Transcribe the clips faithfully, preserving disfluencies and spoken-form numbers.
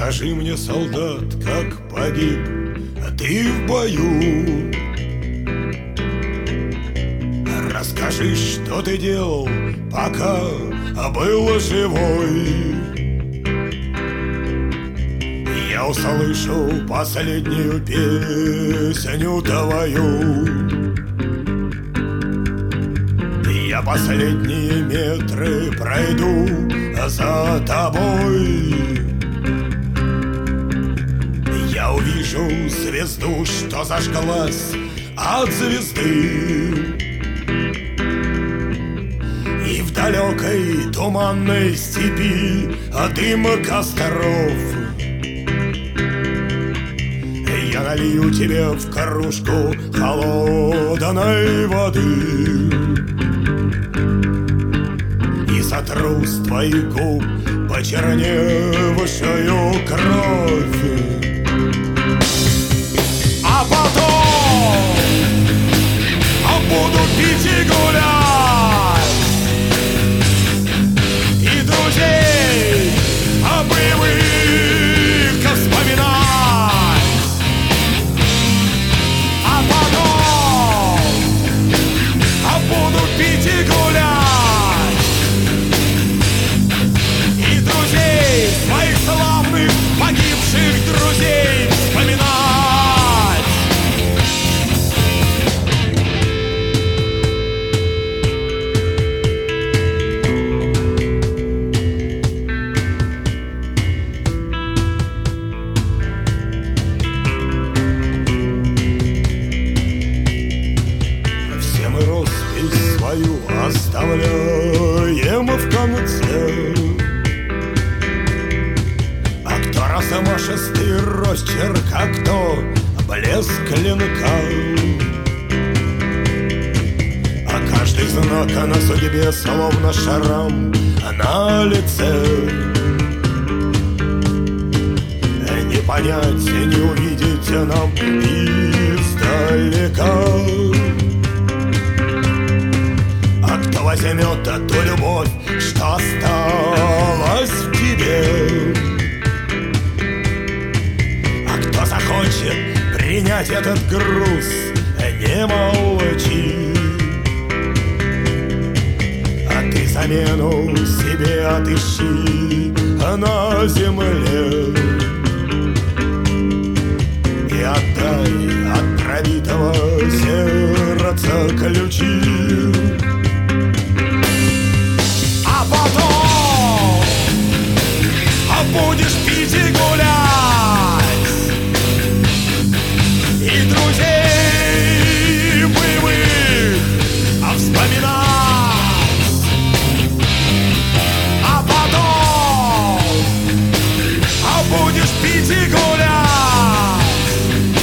Расскажи мне, солдат, как погиб ты в бою. Расскажи, что ты делал, пока был живой. Я услышал последнюю песню твою. Я последние метры пройду за тобой. Я увижу звезду, что зажглась от звезды. И в далекой туманной степи дым костров. Я налью тебе в кружку холодной воды и сотру с твоих губ почерневшую кровь. А потом буду пить и гулять, и друзей боевых вспоминать. А потом буду пить и гулять, и друзей, своих славных погибших друзей вспоминать. Оставляем в конце. А кто размашистый росчерк, а кто блеск клинка. А каждый знак на судьбе словно шрам на лице. Не понять, не увидеть нам издалека. Возьмет ту любовь, что осталась в тебе. А кто захочет принять этот груз, не молчи. А ты замену себе отыщи на земле и отдай от пробитого сердца ключи. Будешь пить и гулять, и друзей боевых вспоминать. А потом будешь пить и гулять,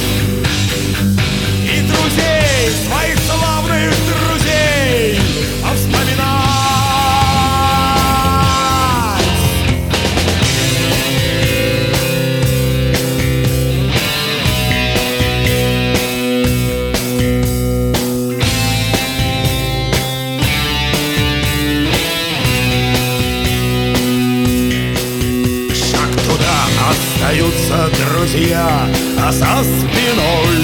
и друзей, своих славных друзей вспоминать. Остаются друзья, а за спиной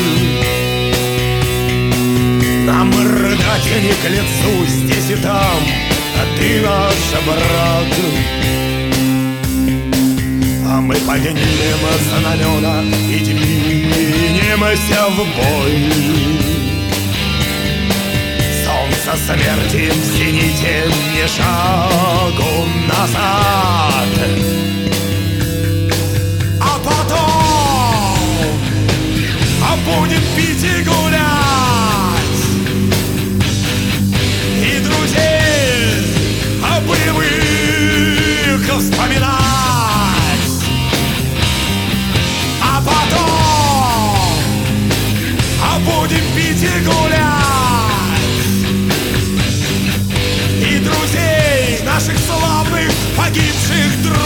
нам рыдать не к лицу здесь и там, а ты наш брат. А мы поднимем знамена и двинемся в бой. Солнце смерти в зените, ни шагу назад. Будем пить и гулять, и друзей боевых вспоминать. А потом будем пить и гулять, и друзей наших славных погибших друзей